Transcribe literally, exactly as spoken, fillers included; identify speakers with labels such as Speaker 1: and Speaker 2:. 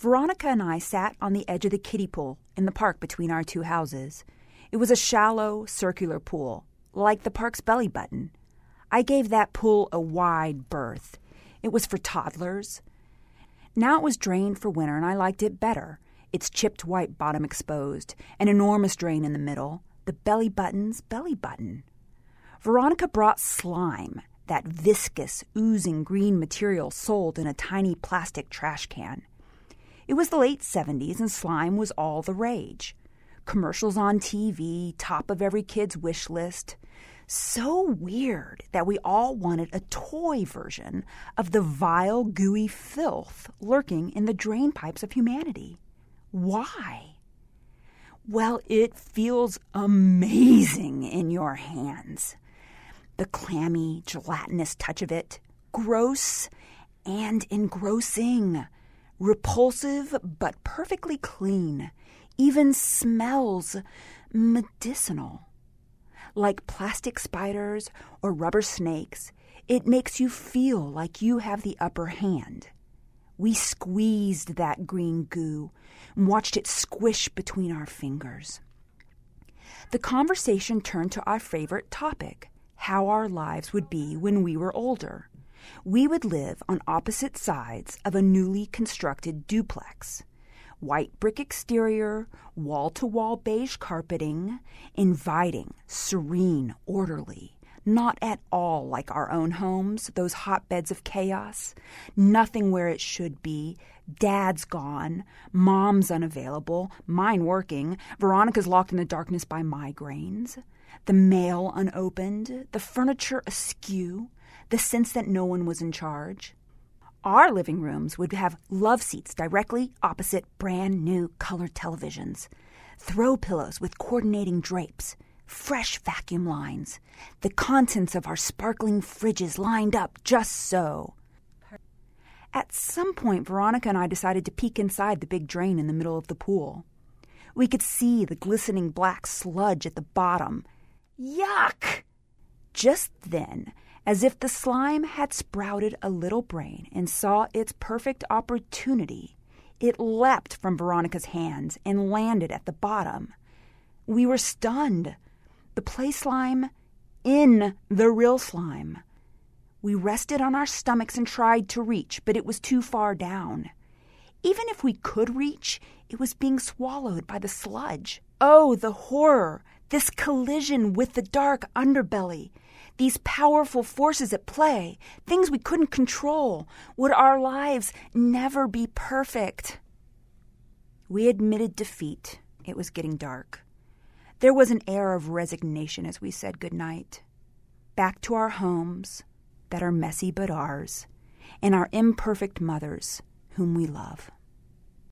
Speaker 1: Veronica and I sat on the edge of the kiddie pool in the park between our two houses. It was a shallow, circular pool, like the park's belly button. I gave that pool a wide berth. It was for toddlers. Now it was drained for winter, and I liked it better. Its chipped white bottom exposed, an enormous drain in the middle, the belly button's belly button. Veronica brought slime, that viscous, oozing green material sold in a tiny plastic trash can. It was the late seventies, and slime was all the rage. Commercials on T V, top of every kid's wish list. So weird that we all wanted a toy version of the vile, gooey filth lurking in the drain pipes of humanity. Why? Well, it feels amazing in your hands. The clammy, gelatinous touch of it, gross and engrossing, repulsive but perfectly clean, even smells medicinal. Like plastic spiders or rubber snakes, it makes you feel like you have the upper hand. We squeezed that green goo and watched it squish between our fingers. The conversation turned to our favorite topic, how our lives would be when we were older. We would live on opposite sides of a newly constructed duplex. White brick exterior, wall-to-wall beige carpeting, inviting, serene, orderly, not at all like our own homes, those hotbeds of chaos, nothing where it should be, Dad's gone, Mom's unavailable, mine working, Veronica's locked in the darkness by migraines, the mail unopened, the furniture askew, the sense that no one was in charge. Our living rooms would have love seats directly opposite brand new color televisions, throw pillows with coordinating drapes, fresh vacuum lines, the contents of our sparkling fridges lined up just so. At some point, Veronica and I decided to peek inside the big drain in the middle of the pool. We could see the glistening black sludge at the bottom. Yuck! Just then, as if the slime had sprouted a little brain and saw its perfect opportunity, it leapt from Veronica's hands and landed at the bottom. We were stunned. The play slime in the real slime. We rested on our stomachs and tried to reach, but it was too far down. Even if we could reach, it was being swallowed by the sludge. Oh, the horror! This collision with the dark underbelly. These powerful forces at play, things we couldn't control. Would our lives never be perfect? We admitted defeat. It was getting dark. There was an air of resignation as we said goodnight. Back to our homes that are messy but ours, and our imperfect mothers whom we love.